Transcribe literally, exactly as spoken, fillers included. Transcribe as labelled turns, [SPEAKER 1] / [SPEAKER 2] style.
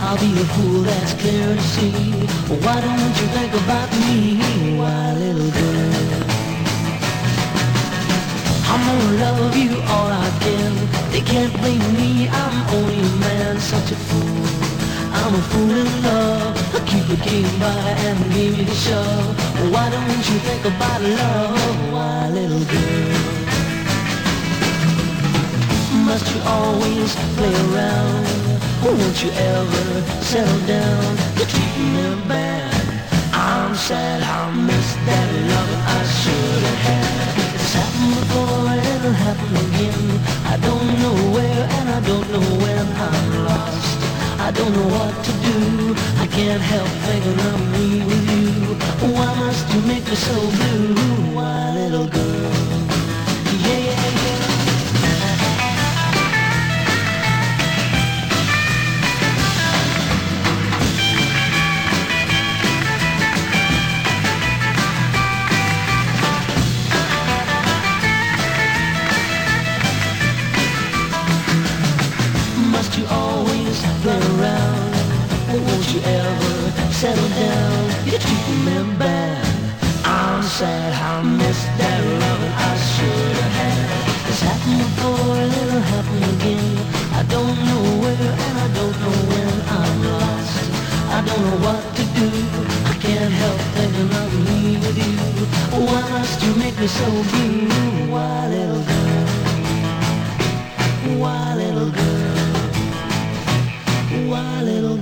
[SPEAKER 1] I'll be a fool, that's clear to see. Why don't you think about me, why little girl? I'm gonna love you all I can. They can't blame me, I'm only a man, such a fool. I'm a fool in love. I keep a game by and give me the shove. Why don't you think about love, why little girl? Must you always play around? Won't you ever settle down? You're treating me bad. I'm sad, I miss that love I should have had. It's happened before and it'll happen again. I don't know where and I don't know when. I'm lost, I don't know what to do. I can't help thinking of me with you. Why must you make me so blue? Why little girl? Yeah, yeah, yeah. Must you always play around? Won't you ever settle down? You're treating me bad. I'm sad, I miss that loving I should have had. It's happened before and it'll happen again. I don't know where and I don't know when. I'm lost, I don't know what to do. I can't help thinking of me with you. Why must you make me so blue? Why little girl? Why little girl? Why little